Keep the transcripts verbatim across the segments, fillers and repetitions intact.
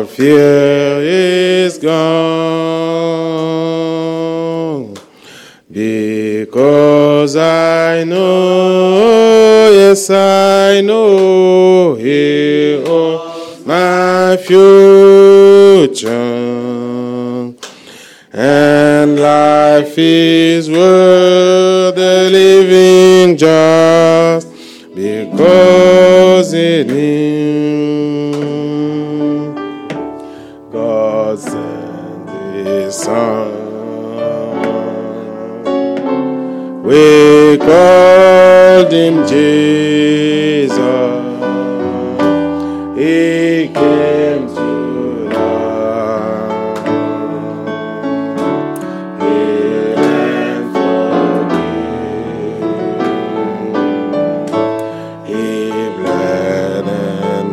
fear is gone, because I know, yes, I know He owns my future, and life is worth the living just because in Him God sent His Son. We called Him Jesus. He came to love, heal and forgive. He bled and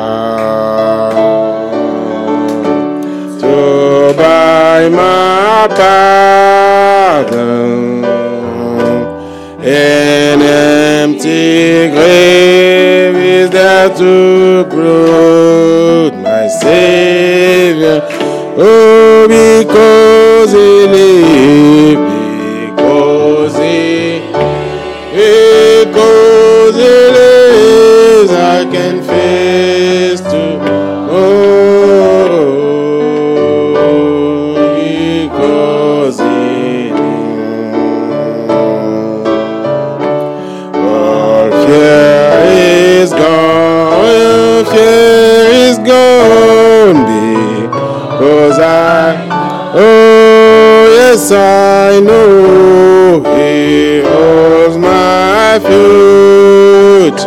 died to buy my pardon. An empty grave is there to prove my Savior. Oh, because He lived, because He, because He lives, I can face to. Oh, because He. Fear is gone, fear is gone, because I, oh yes, I know He holds my future,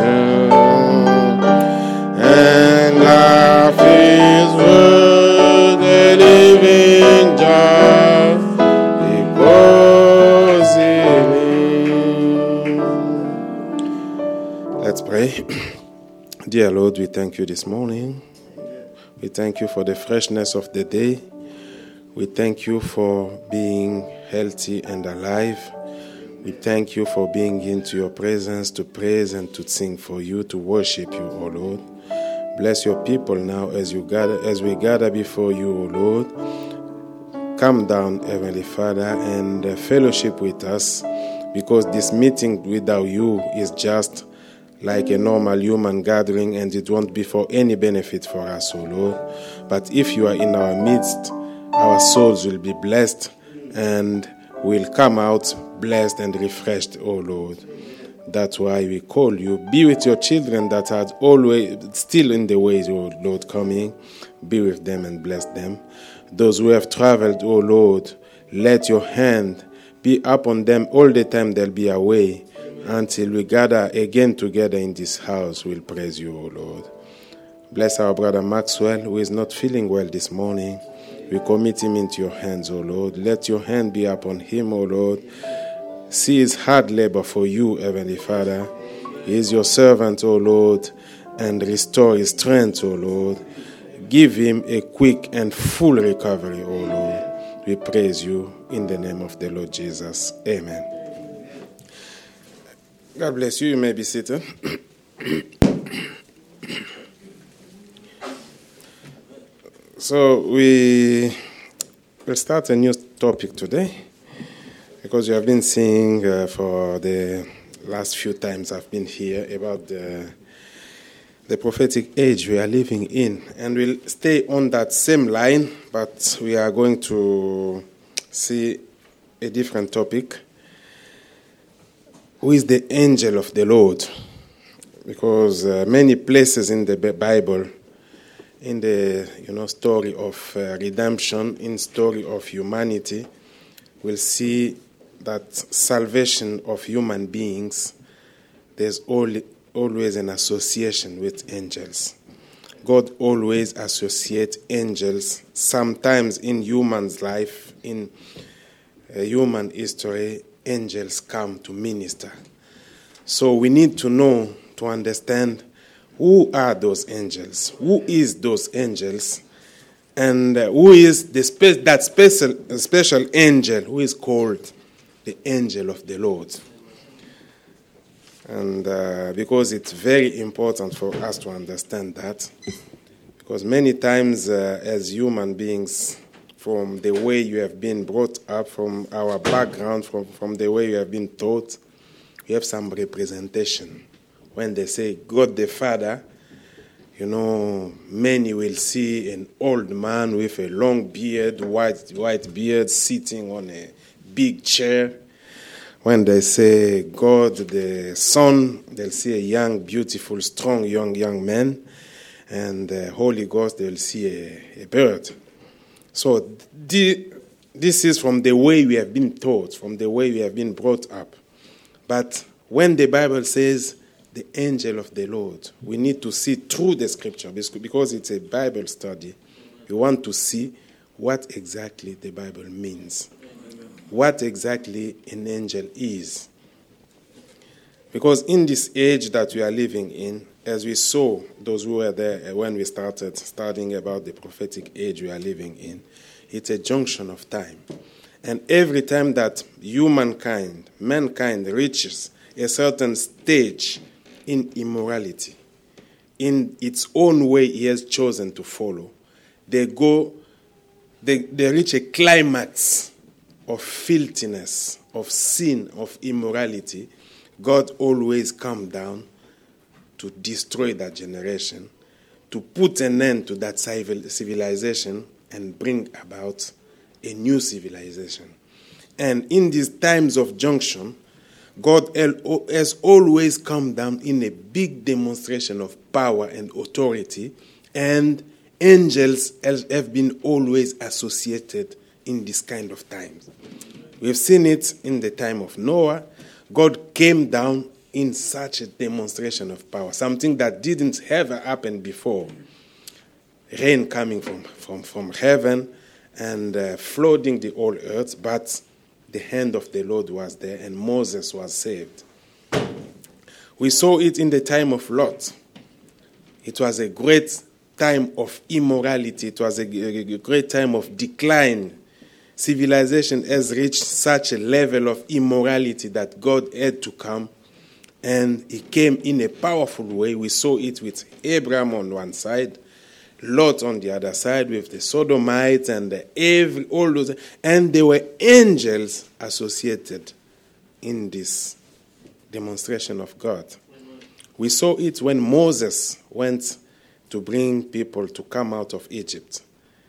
and life is worth the living just because He lives. Let's pray. Dear Lord, we thank You this morning. We thank You for the freshness of the day. We thank You for being healthy and alive. We thank You for being into Your presence to praise and to sing for You, to worship You, O Lord. Bless Your people now as you gather, as we gather before You, O Lord. Come down, Heavenly Father, and uh, fellowship with us, because this meeting without You is just like a normal human gathering, and it won't be for any benefit for us, O Lord. But if You are in our midst, our souls will be blessed and will come out blessed and refreshed, O Lord. That's why we call You. Be with Your children that are always still in the ways, O Lord, coming. Be with them and bless them. Those who have traveled, O Lord, let Your hand be upon them all the time they'll be away, until we gather again together in this house. We'll praise You, O Lord. Bless our brother Maxwell, who is not feeling well this morning. We commit him into Your hands, O Lord. Let Your hand be upon him, O Lord. See his hard labor for You, Heavenly Father. He is Your servant, O Lord, and restore his strength, O Lord. Give him a quick and full recovery, O Lord. We praise You in the name of the Lord Jesus. Amen. God bless you. You may be seated. So we will start a new topic today, because you have been seeing uh, for the last few times I've been here about the, the prophetic age we are living in. And we'll stay on that same line, but we are going to see a different topic. Who is the angel of the Lord? Because uh, many places in the Bible, in the you know story of uh, redemption, in story of humanity, we'll see that salvation of human beings, there's only, always an association with angels. God always associates angels, sometimes in human's life, in uh, human history, angels come to minister. So we need to know, to understand, who are those angels? Who is those angels? And uh, who is the spe- that special special angel who is called the angel of the Lord? And uh, because it's very important for us to understand that, Because many times uh, as human beings, from the way you have been brought up, from our background, from, from the way you have been taught, we have some representation. When they say God the Father, you know, many will see an old man with a long beard, white white beard, sitting on a big chair. When they say God the Son, they'll see a young, beautiful, strong, young, young man. And the Holy Ghost, they'll see a, a bird. So the, this is from the way we have been taught, from the way we have been brought up. But when the Bible says the angel of the Lord, we need to see through the scripture because it's a Bible study. We want to see what exactly the Bible means, what exactly an angel is. Because in this age that we are living in, as we saw, those who were there when we started studying about the prophetic age we are living in, it's a junction of time. And every time that humankind, mankind reaches a certain stage in immorality, in its own way he has chosen to follow, they go, they, they reach a climax of filthiness, of sin, of immorality. God always comes down to destroy that generation, to put an end to that civilization and bring about a new civilization. And in these times of junction, God has always come down in a big demonstration of power and authority, and angels have been always associated in this kind of times. We've seen it in the time of Noah. God came down in such a demonstration of power, something that didn't ever happen before. Rain coming from, from, from heaven and uh, flooding the whole earth, but the hand of the Lord was there and Moses was saved. We saw it in the time of Lot. It was a great time of immorality. It was a, a great time of decline. Civilization has reached such a level of immorality that God had to come, and he came in a powerful way. We saw it with Abraham on one side, Lot on the other side with the Sodomites and the every, all those, and there were angels associated in this demonstration of God. We saw it when Moses went to bring people to come out of Egypt.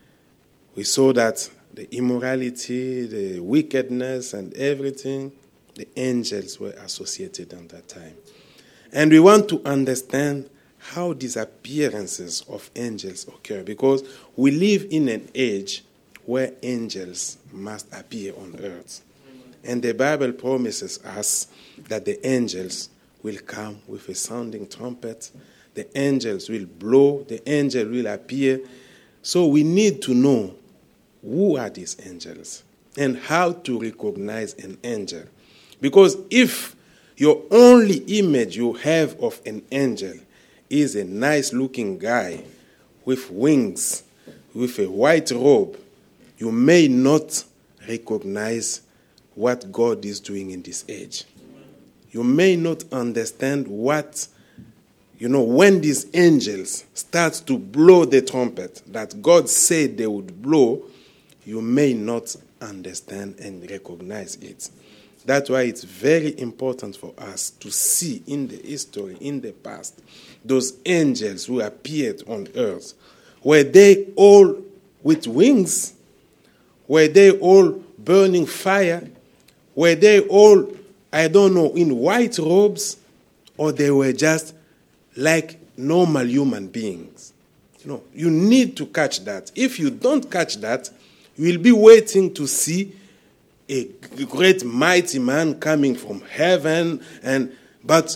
We saw that the immorality, the wickedness, and everything, the angels were associated at that time. And we want to understand how these appearances of angels occur, because we live in an age where angels must appear on earth. And the Bible promises us that the angels will come with a sounding trumpet, the angels will blow, the angel will appear. So we need to know who are these angels and how to recognize an angel. Because if your only image you have of an angel is a nice-looking guy with wings, with a white robe, you may not recognize what God is doing in this age. You may not understand what, you know, when these angels start to blow the trumpet that God said they would blow, you may not understand and recognize it. That's why it's very important for us to see in the history, in the past, those angels who appeared on earth. Were they all with wings? Were they all burning fire? Were they all, I don't know, in white robes? Or they were just like normal human beings? You know, you need to catch that. If you don't catch that, you will be waiting to see a great mighty man coming from heaven, and but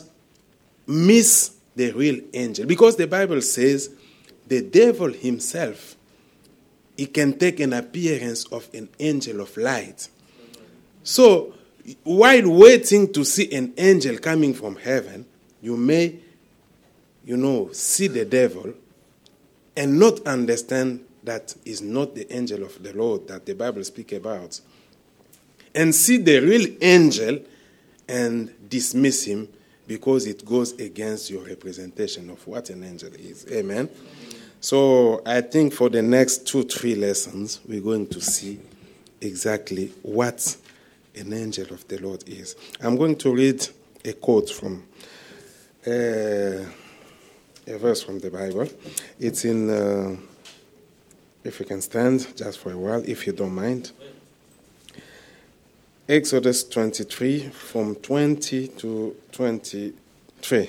miss the real angel. Because the Bible says the devil himself, he can take an appearance of an angel of light. So while waiting to see an angel coming from heaven, you may, you know, see the devil and not understand that is not the angel of the Lord that the Bible speaks about. And see the real angel and dismiss him because it goes against your representation of what an angel is. Amen? So I think for the next two, three lessons, we're going to see exactly what an angel of the Lord is. I'm going to read a quote from uh, a verse from the Bible. It's in, uh, if you can stand just for a while, if you don't mind. Exodus twenty-three, from twenty to twenty-three.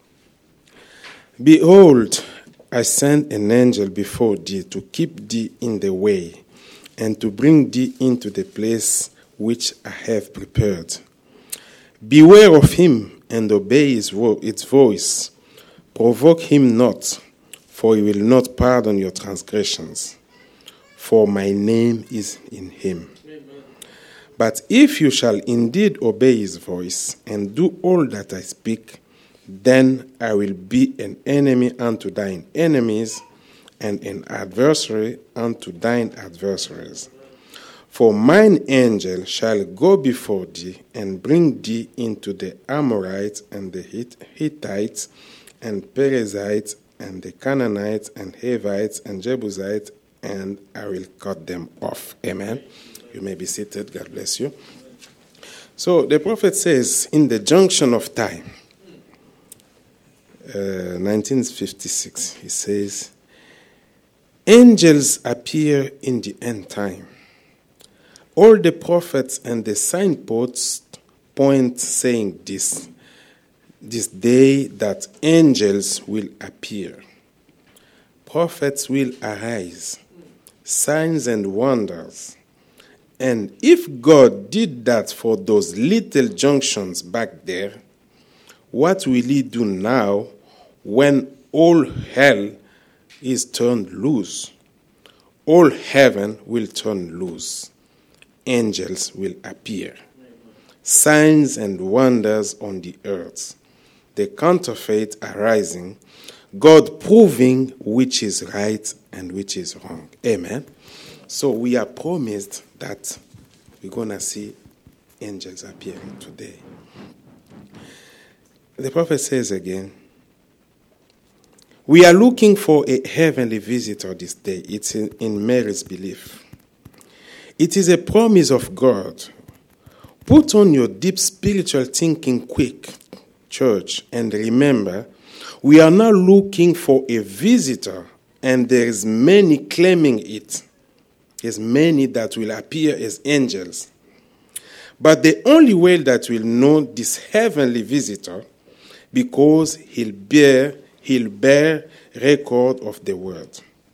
Behold, I send an angel before thee to keep thee in the way, and to bring thee into the place which I have prepared. Beware of him, and obey his vo- its voice. Provoke him not, for he will not pardon your transgressions. For my name is in him. But if you shall indeed obey his voice, and do all that I speak, then I will be an enemy unto thine enemies, and an adversary unto thine adversaries. For mine angel shall go before thee, and bring thee into the Amorites, and the Hittites, and Perizzites, and the Canaanites, and Hivites, and Jebusites, and I will cut them off. Amen. You may be seated. God bless you. So the prophet says, in the junction of time, uh, nineteen fifty-six, he says, angels appear in the end time. All the prophets and the signposts point saying this, this day that angels will appear. Prophets will arise, signs and wonders. And if God did that for those little junctions back there, what will he do now when all hell is turned loose? All heaven will turn loose. Angels will appear. Signs and wonders on the earth. The counterfeit arising. God proving which is right and which is wrong. Amen. So we are promised that we're going to see angels appearing today. The prophet says again, we are looking for a heavenly visitor this day. It's in, in Mary's belief. It is a promise of God. Put on your deep spiritual thinking quick, church, and remember, we are now looking for a visitor, and there is many claiming it. There's many that will appear as angels. But the only way that we'll know this heavenly visitor, because he'll bear, he'll bear record of the word.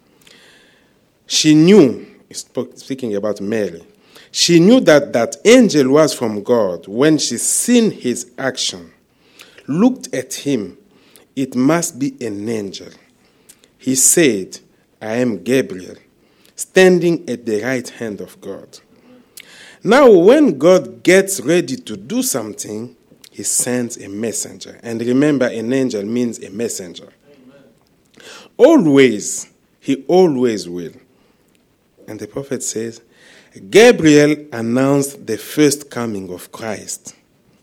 She knew, speaking about Mary, she knew that that angel was from God when she seen his action, looked at him. It must be an angel. He said, I am Gabriel, standing at the right hand of God. Now, when God gets ready to do something, he sends a messenger. And remember, an angel means a messenger. Amen. Always, he always will. And the prophet says, Gabriel announced the first coming of Christ.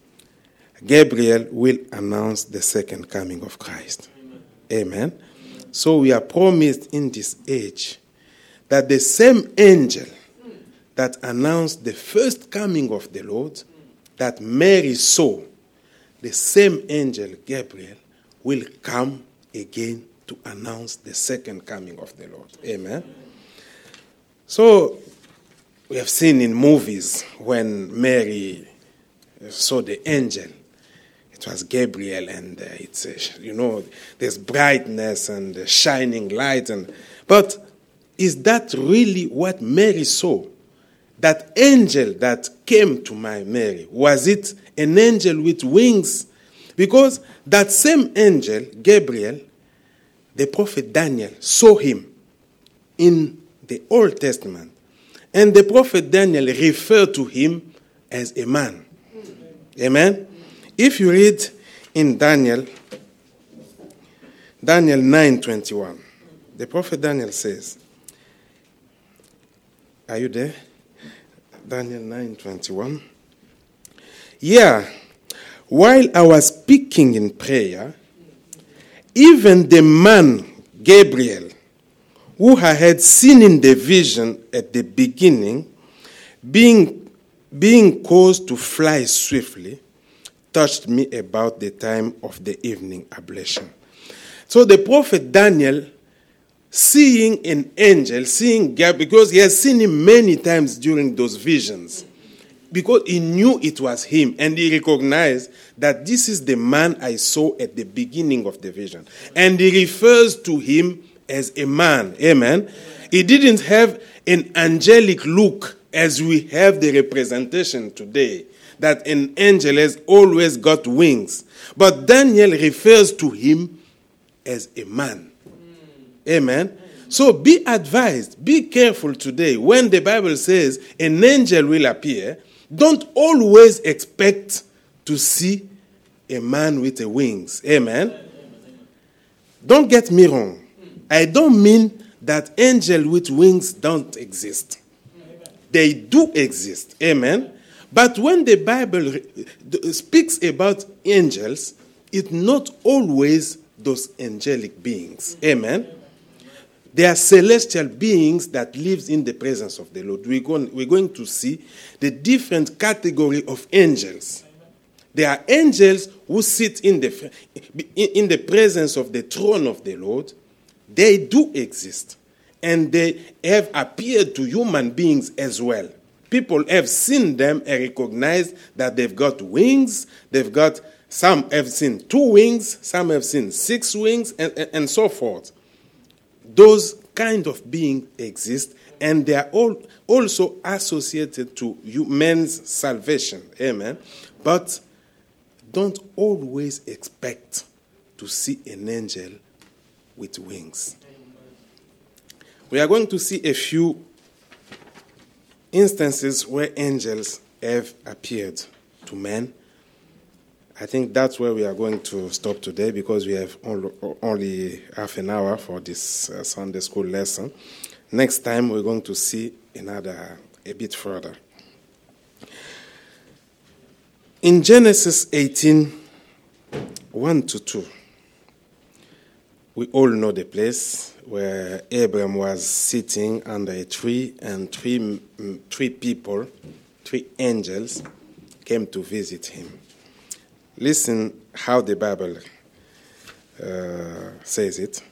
Gabriel will announce the second coming of Christ. Amen. Amen. So we are promised in this age that the same angel that announced the first coming of the Lord, that Mary saw, the same angel, Gabriel, will come again to announce the second coming of the Lord. Amen. So we have seen in movies when Mary saw the angel, it was Gabriel, and uh, it's, uh, you know, there's brightness and uh, shining light. and But is that really what Mary saw? That angel that came to my Mary, was it an angel with wings? Because that same angel, Gabriel, the prophet Daniel saw him in the Old Testament. And the prophet Daniel referred to him as a man. Amen? If you read in Daniel, Daniel nine twenty-one, the prophet Daniel says, are you there? Daniel nine twenty-one. Yeah, while I was speaking in prayer, even the man Gabriel who I had seen in the vision at the beginning, being, being caused to fly swiftly, touched me about the time of the evening ablation. So the prophet Daniel, seeing an angel, seeing God, because he has seen him many times during those visions, because he knew it was him, and he recognized that this is the man I saw at the beginning of the vision. And he refers to him as a man. Amen. He didn't have an angelic look as we have the representation today, that an angel has always got wings. But Daniel refers to him as a man. Amen. So be advised, be careful today. When the Bible says an angel will appear, don't always expect to see a man with a wings. Amen. Don't get me wrong. I don't mean that angels with wings don't exist. They do exist. Amen. But when the Bible speaks about angels, it's not always those angelic beings. Amen. They are celestial beings that lives in the presence of the Lord. We're going, we're going to see the different category of angels. There are angels who sit in the, in the presence of the throne of the Lord. They do exist. And they have appeared to human beings as well. People have seen them and recognized that they've got wings. They've got, some have seen two wings, some have seen six wings, and, and, and so forth. Those kind of beings exist, and they are all also associated to man's salvation. Amen. But don't always expect to see an angel with wings. We are going to see a few instances where angels have appeared to men. I think that's where we are going to stop today, because we have only half an hour for this uh, Sunday school lesson. Next time we're going to see another, a bit further. In Genesis eighteen, one to two, we all know the place where Abraham was sitting under a tree, and three, three people, three angels, came to visit him. Listen how the Bible uh, says it.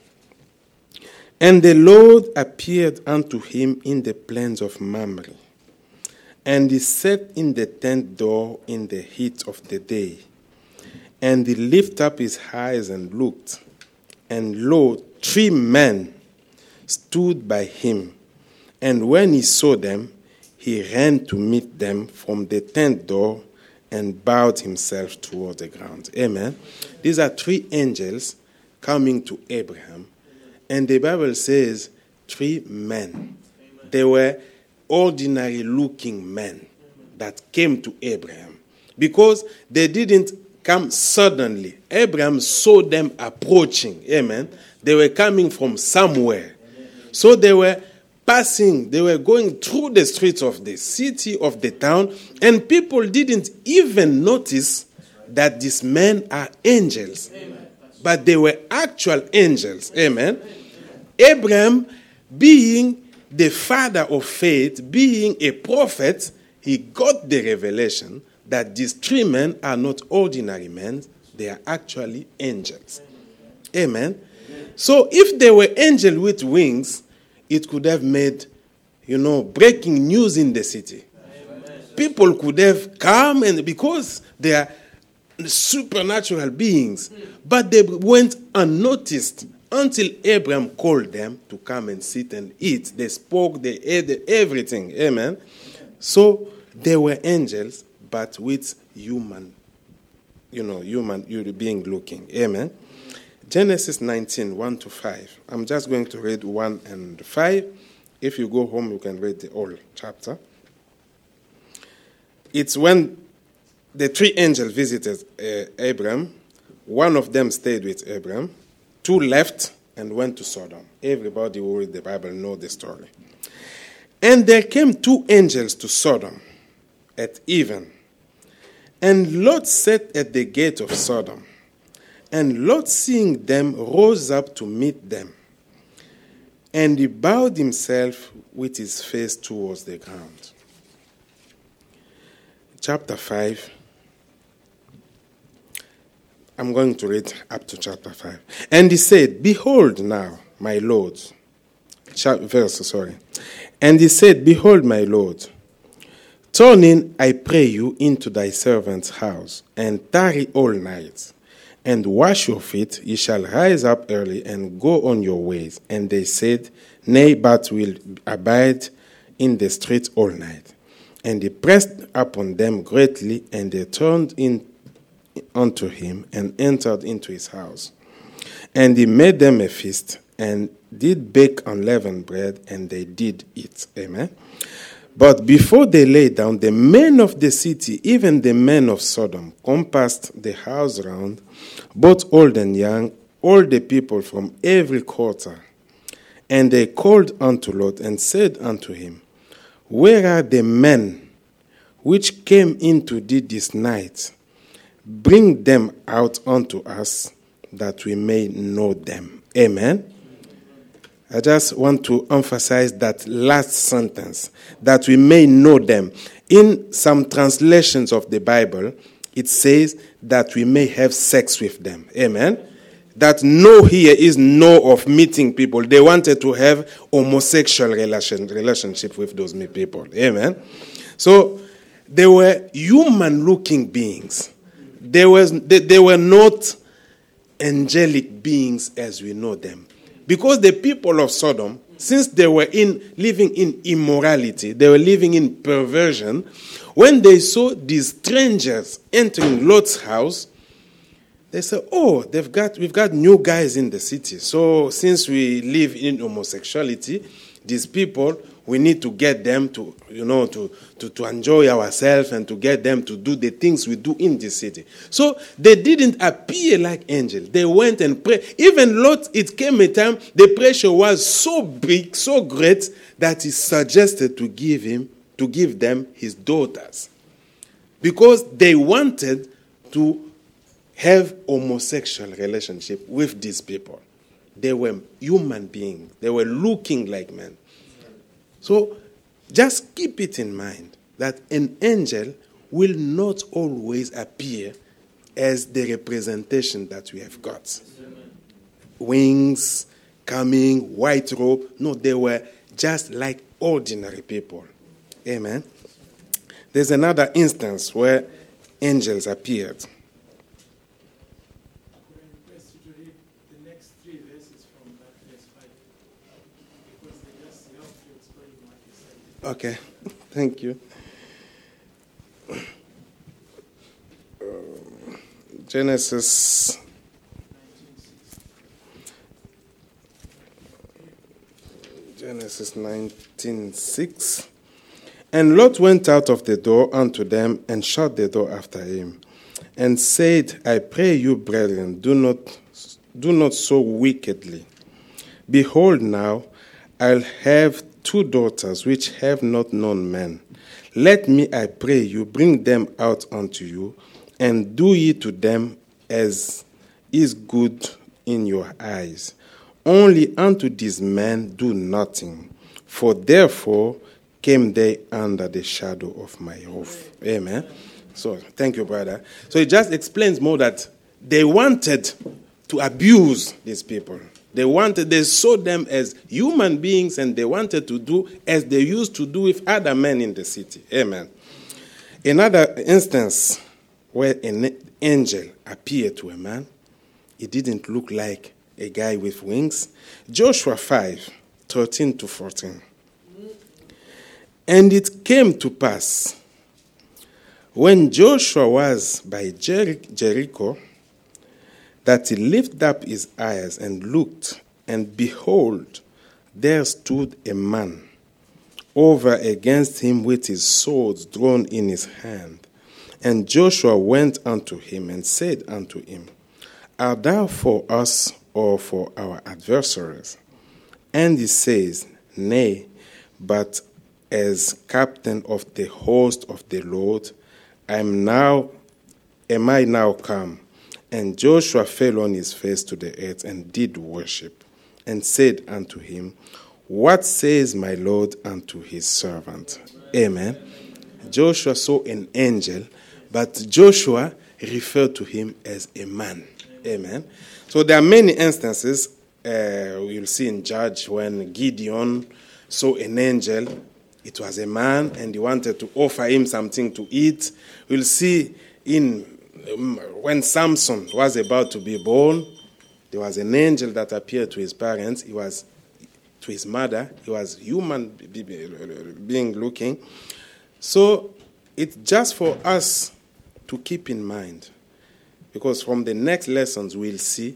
And the Lord appeared unto him in the plains of Mamre, and he sat in the tent door in the heat of the day. And he lifted up his eyes and looked, and lo, three men stood by him. And when he saw them, he ran to meet them from the tent door and bowed himself toward the ground. Amen. These are three angels coming to Abraham. And the Bible says three men. They were ordinary-looking men that came to Abraham, because they didn't come suddenly. Abraham saw them approaching. Amen. They were coming from somewhere. So they were passing, they were going through the streets of the city, of the town, and people didn't even notice that these men are angels. Amen. But they were actual angels. Amen. Abraham, being the father of faith, being a prophet, he got the revelation that these three men are not ordinary men, they are actually angels. Amen. Amen. So if they were angels with wings, it could have made, you know, breaking news in the city. Amen. People could have come, and because they are supernatural beings, but they went unnoticed until Abraham called them to come and sit and eat. They spoke, they ate everything. Amen. So they were angels, but with human, you know, human being looking. Amen. Genesis nineteen, one to five. I'm just going to read one and five. If you go home, you can read the whole chapter. It's when the three angels visited uh, Abraham. One of them stayed with Abraham. Two left and went to Sodom. Everybody who read the Bible know the story. And there came two angels to Sodom at even. And Lot sat at the gate of Sodom. And Lot, seeing them, rose up to meet them. And he bowed himself with his face towards the ground. Chapter five. I'm going to read up to chapter five. And he said, Behold now, my Lord. Verse, sorry. And he said, Behold, my Lord, turn in, I pray you, into thy servant's house, and tarry all night, and wash your feet. Ye shall rise up early and go on your ways. And they said, Nay, but will abide in the street all night. And he pressed upon them greatly, and they turned in unto him, and entered into his house. And he made them a feast, and did bake unleavened bread, and they did eat. Amen. But before they lay down, the men of the city, even the men of Sodom, compassed the house round, both old and young, all the people from every quarter. And they called unto Lot, and said unto him, Where are the men which came into thee this night? Bring them out unto us, that we may know them. Amen. I just want to emphasize that last sentence, that we may know them. In some translations of the Bible, it says that we may have sex with them. Amen. That no here is no of meeting people. They wanted to have homosexual relation, relationship with those people. Amen. So they were human-looking beings. They, was, they, they were not angelic beings as we know them. Because the people of Sodom, since they were in living in immorality, they were living in perversion, when they saw these strangers entering Lot's house, they said, oh, they've got we've got new guys in the city. So since we live in homosexuality, these people, we need to get them to, you know, to, to, to enjoy ourselves and to get them to do the things we do in this city. So they didn't appear like angels. They went and prayed. Even Lot, it came a time, the pressure was so big, so great, that he suggested to give him, to give them his daughters. Because they wanted to have homosexual relationship with these people. They were human beings. They were looking like men. So just keep it in mind that an angel will not always appear as the representation that we have got. Amen. Wings, coming, white robe. No, they were just like ordinary people. Amen. There's another instance where angels appeared. Okay, thank you. Uh, Genesis Genesis nineteen six. And Lot went out of the door unto them, and shut the door after him, and said, I pray you, brethren, do not do not so wickedly. Behold now, I'll have two daughters which have not known men. Let me, I pray you, bring them out unto you, and do ye to them as is good in your eyes. Only unto these men do nothing, for therefore came they under the shadow of my roof. Amen. So, thank you, brother. So it just explains more that they wanted to abuse these people. They wanted, they saw them as human beings, and they wanted to do as they used to do with other men in the city. Amen. Another instance where an angel appeared to a man, it didn't look like a guy with wings. Joshua five, thirteen to fourteen. And it came to pass, when Joshua was by Jer- Jericho, that he lifted up his eyes and looked, and behold, there stood a man over against him with his sword drawn in his hand. And Joshua went unto him and said unto him, Art thou for us or for our adversaries? And he says, Nay, but as captain of the host of the Lord, I am now, am I now come? And Joshua fell on his face to the earth and did worship, and said unto him, What says my Lord unto his servant? Amen. Joshua saw an angel, but Joshua referred to him as a man. Amen. So there are many instances uh, we'll see in Judge when Gideon saw an angel. It was a man, and he wanted to offer him something to eat. We'll see in um, when Samson was about to be born, there was an angel that appeared to his parents. He was to his mother. He was human being looking. So it's just for us to keep in mind, because from the next lessons we'll see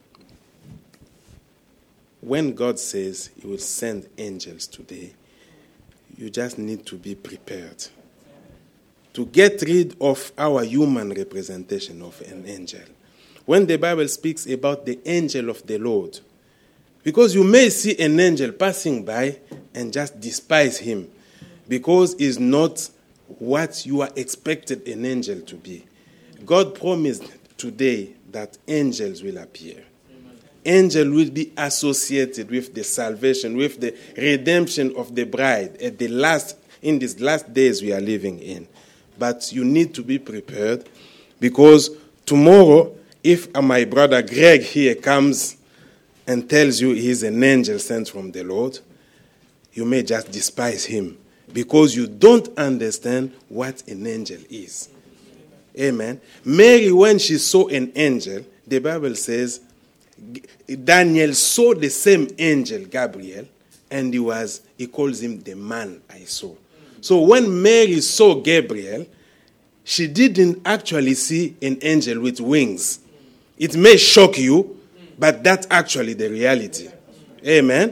when God says he will send angels today, you just need to be prepared to get rid of our human representation of an angel. When the Bible speaks about the angel of the Lord, because you may see an angel passing by and just despise him because he's not what you are expected an angel to be. God promised today that angels will appear. Angel will be associated with the salvation, with the redemption of the bride at the last, in these last days we are living in. But you need to be prepared, because tomorrow, if my brother Greg here comes and tells you he's an angel sent from the Lord, you may just despise him because you don't understand what an angel is. Amen. Mary, when she saw an angel, the Bible says, Daniel saw the same angel, Gabriel, and he was, he calls him the man I saw. So when Mary saw Gabriel, she didn't actually see an angel with wings. It may shock you, but that's actually the reality. Amen.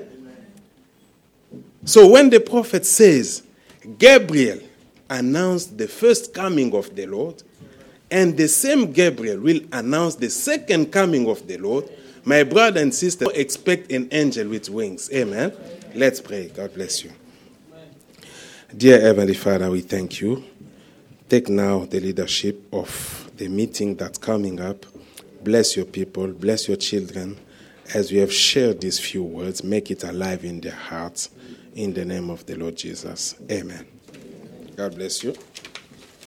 So when the prophet says, Gabriel announced the first coming of the Lord, and the same Gabriel will announce the second coming of the Lord, my brother and sister, expect an angel with wings. Amen. Let's pray. God bless you. Dear Heavenly Father, we thank you. Take now the leadership of the meeting that's coming up. Bless your people. Bless your children. As we have shared these few words, make it alive in their hearts. In the name of the Lord Jesus. Amen. God bless you.